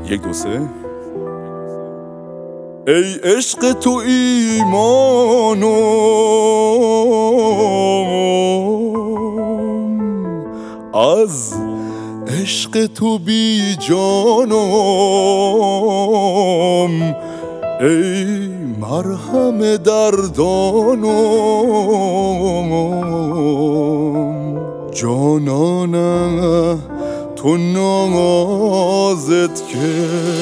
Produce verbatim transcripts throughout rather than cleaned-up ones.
یک دو سه. ای عشق تو ایمانم، از عشق تو بی جانم، ای مرهم دردانم. جانانه تو نازت که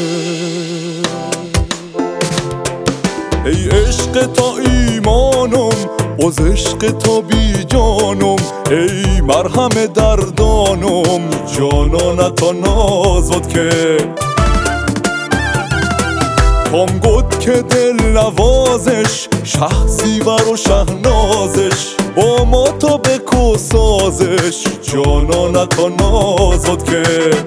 ای عشق تا ایمانم، از عشق تا بی جانم، ای مرهم دردانم. جانانه تا نازت که تام گد که دل نوازش، شه زیور و شهنازش، با ما تا بکو سازش. جانانه تا نازت که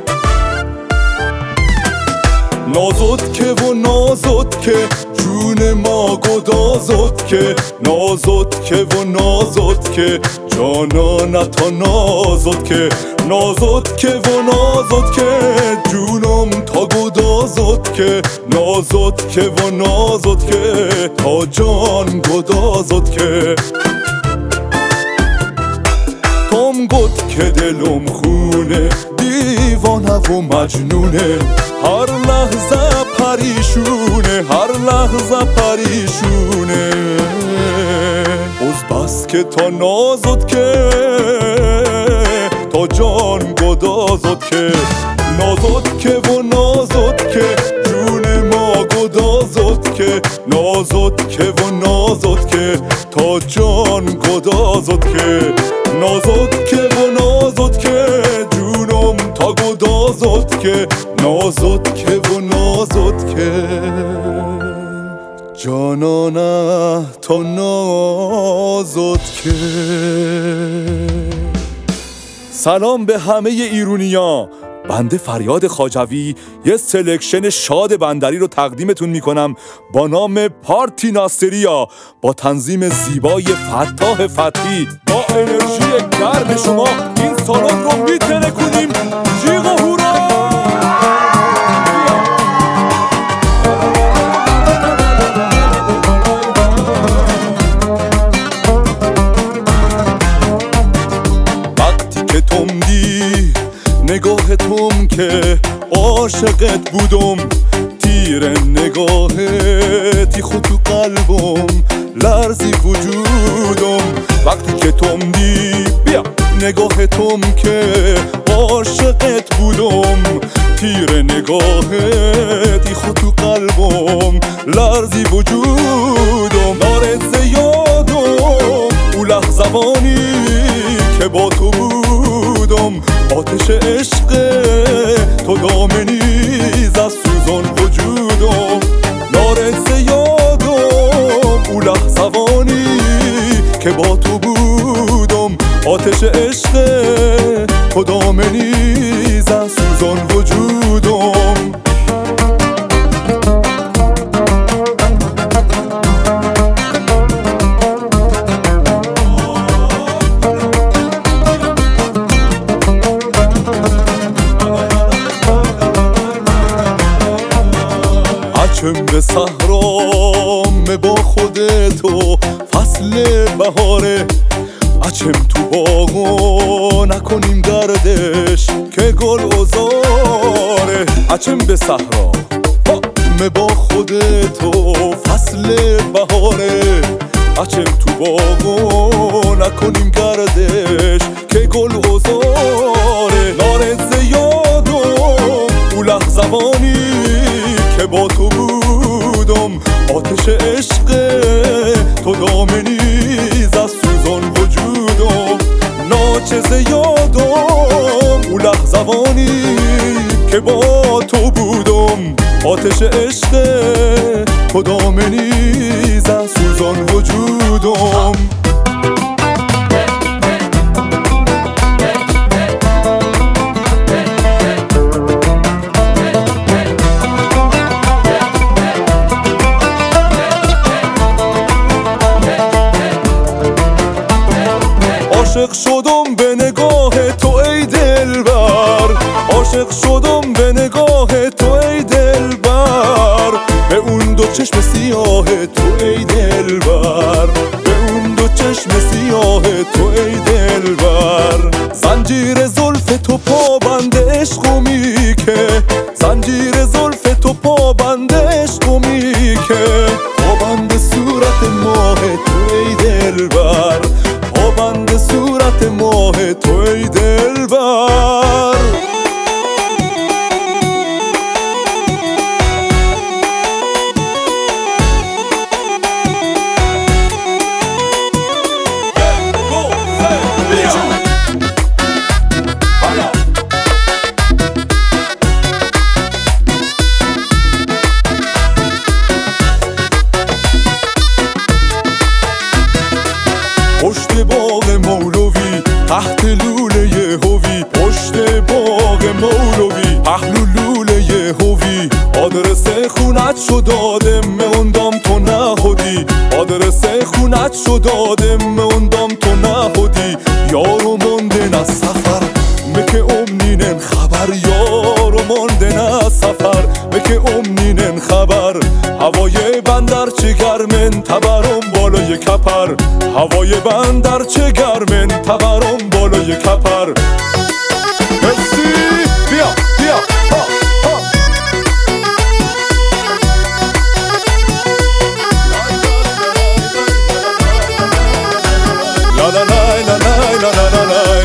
نازت که و نازت که جون ما گدازت که، نازت که و نازت که جانانه تا نازت که، نازت که و نازت که جونم تا گدازت که، نازت که و نازت که تا جان گدازت که. تام گد که دلم خونه، دیوانه و مجنونه، هر لحظه پریشونه، هر لحظه پریشونه. از بس که تا نازت که تا جان گدازت که، نازت که و نازت که جون ما گدازت که، نازت که و نازت که تا جان گدازت که، نازت که و نازت که جونم تا گدازت که، نازت که و نازت که جانانه تا نازت که. سلام به همه ایرونیا. بنده فریاد خواجوی یه سلکشن شاد بندری رو تقدیمتون میکنم با نام پارتی ناصریا، با تنظیم زیبای فتاح فتحی. با انرژی گرم شما این سالن رو میترکونیم. جیغ و هورا! وقتی که تم دی نگاه توم که عاشقت بودم، تیر نگاهتی خود تو قلبم لرزی وجودم. وقتی که توم دی بیا نگاه توم که عاشقت بودم، تیر نگاهتی خود تو قلبم لرزی وجودم. نارز یادم او لحظوانی که با تو بودم، آتش عشق تو دامنیز از سوزان وجودم. نارس یادم او لحظوانی که با تو بودم، آتش عشق تو دامنیز از سوزان وجودم. چم به صحرام با خودتو فصل بهاره، اچم تو باغو نکنیم گردش که گل ازاره. اچم به صحرام با خودتو فصل بهاره، اچم تو باغو نکنیم گردش که گل ازاره. نارز یادم او لحظوانی که با تو بودم، آتش عشق تو دامنیز از سوزان وجودم. ناچز یادم او لحظوانی که با تو بودم، آتش عشق تو دامنیز از سوزان وجودم. عاشق شدم به نگاه تو ای دلبر، عاشق شدم به نگاه تو ای دلبر. چشم سیاه تو ای دلبر، به اون دو چشم سیاه تو ای دلبر. زنجیر زلف تو پابند عشقو میکه، زنجیر زلف تو پابند عشقو میکه. پابند صورت ماه تو ای دلبر، پابند صورت ماه تو ای دلبر. پشت باغ مولوی تحت لوله هوی، پشت باغ مولوی پهلو لوله هوی. آدرس خونت شو دادم اوندام تو نهودی، آدرس خونت شو دادم اوندام تو نهودی. یارو موندن از سفر مکه امنینن خبر، یارو موندن از سفر مکه امنینن خبر. هوای بندر چه گرمن تبرم بالای کپر، هوای بندر چه گرمن تبرم بالای کپر. مرسی بیا بیا ها ها. لا لا لا لا لا لا لا لا.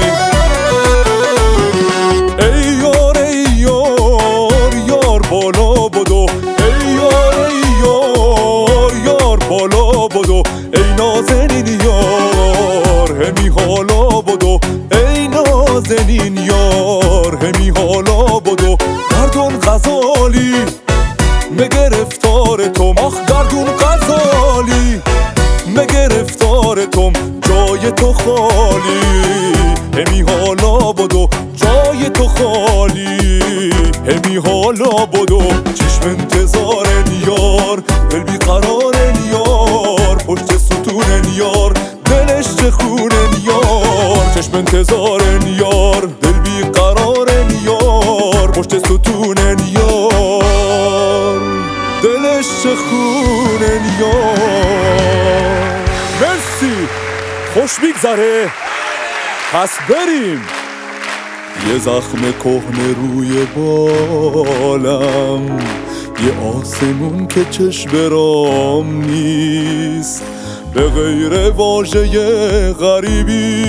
ای یار ای یار یار بالا بدو، ای یار ای یار یار بالا بدو. ای نازنین یار همی حالا بدو، ای نازنین یار همی حالا بدو. گردون غزالی مگرفتار توم، آخ گردون غزالی مگرفتار توم. جای تو خالی همی حالا بدو، جای تو خالی همی حالا بدو. چشم انتظارن یار دل بیقرارن یار، پشت ستونن یار دلش چه خونن یار. چشم انتظارن یار دل بیقرارن یار، پشت ستونن یار دلش چه خونن یار. مرسی خوش میگذره پس بریم. یه زخم کهنه روی بالم، یه آسمون که چشم برام نیست، به غیر واژه غریبی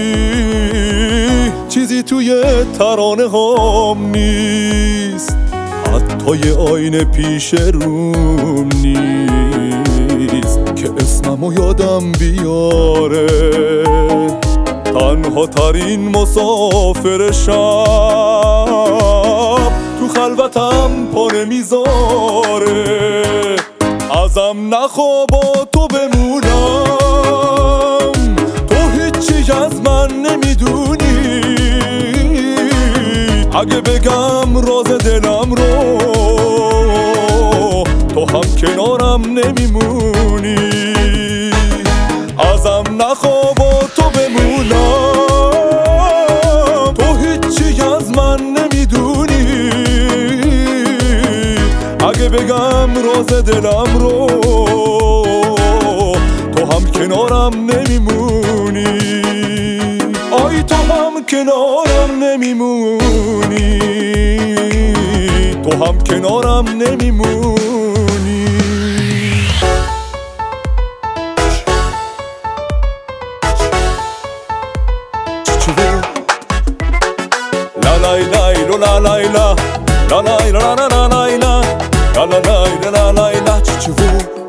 چیزی توی ترانه هام نیست. حتی یه آینه پیش روم نیست که اسممو یادم بیاره. تنها ترین مسافر شب تو خلوتم پا نمیذاره. ازم نخوا با تو بمونم، تو هیچی از من نمیدونی. اگه بگم راز دلم رو تو هم کنارم نمیمونی. ازم نخوا با تو بمونم، تو هیچی از من نمیدونی. اگه بگم راز دلم رو تو هم کنارم نمیمونی. آی تو هم کنارم نمیمونی، تو هم کنارم نمیمونی. لا لا لا لا لا لا لا لا لا لا لا لا لا لا لا لا لا چچو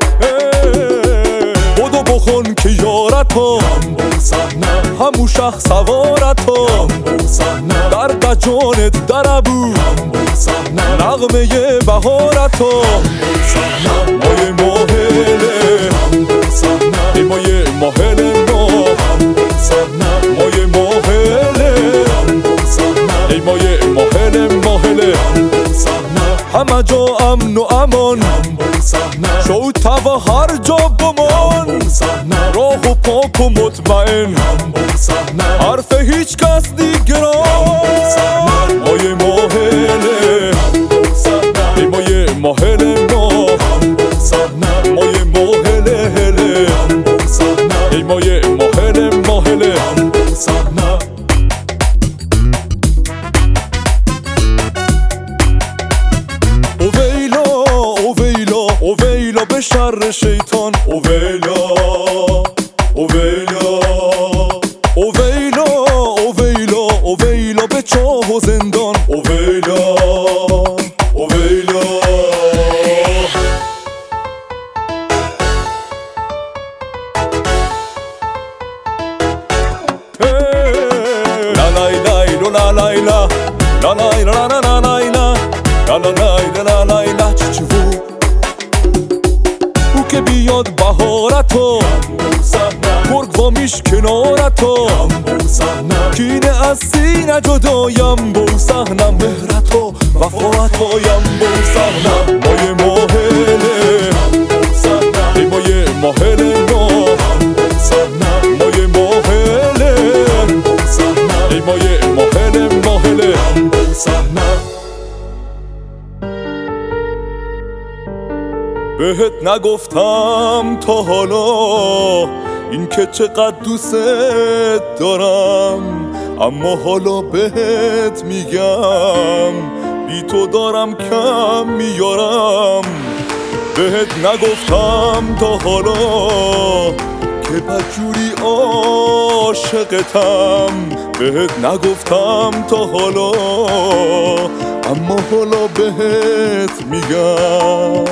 بودو بخون که یارتا همو شخ سوارتا در جانت دربو نغمه بهارتا. مای ماهله ای مای ماهله ما، مای ماهله ای مای ماهله ماهله. همه جا امن و امان شو تا هر جا بمان. راه و پاک و مطمئن حرف هیچ کس دیگران. مای ماهله ای مای ماهله ما، شر شیطان. او ویلا او ویلا او ویلا او ویلا او ویلا به چاه و زندان. او ویلا او ویلا لا لا لا لا لا لا لا لا لا لا لا لا لا لا لا لا چچو او که بیاد بهارتو گرگ وامیش کنارتو کینه از سینه جدایم بو سحنم مهرتو وفاتایم بو سحنم مایه ماهله ای مایه ماهله ما مایه ماهله ای مایه ماهله ماهله بهت نگفتم تا حالا این که چقدر دوست دارم، اما حالا بهت میگم بی تو دارم کم میارم. بهت نگفتم تا حالا که بدجوری عاشقتم، بهت نگفتم تا حالا اما حالا بهت میگم.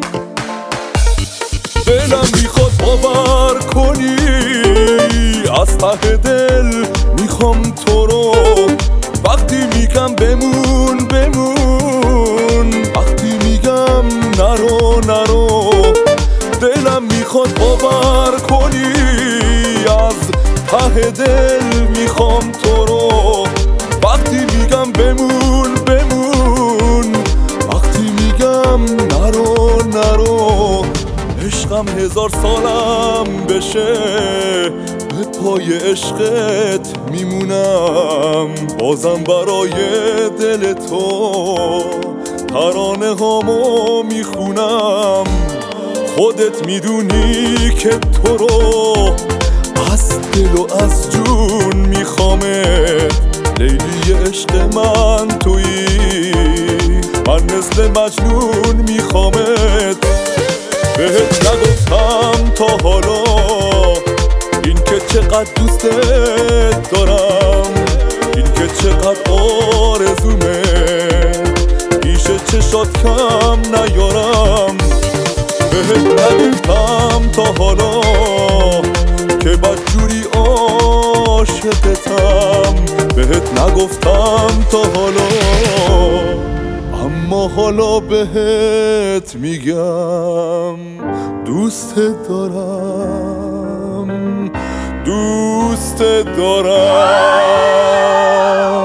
دلم میخواد باور کنی از ته دل میخوام تو رو، وقتی میگم بمون بمون، وقتی میگم نرو نرو. دلم میخواد باور کنی از ته دل میخوام تو رو، وقتی میگم بمون بمون، وقتی میگم نرو نرو. عشقم هزار سالم بشه به پای عشقت میمونم، بازم برای دل تو ترانه هامو میخونم. خودت میدونی که تو رو از دل و از جون میخوامت، لیلی عشق من تویی، من مثل مجنون میخوامت. بهت نگفتم تا حالا این که چقدر دوست دارم، این که چقدر آرزومه پیش چشات کم نیارم. بهت نگفتم تا حالا که بدجوری عاشقتم، بهت نگفتم تا حالا اما حالا بهت میگم دوست دارم دوست دارم.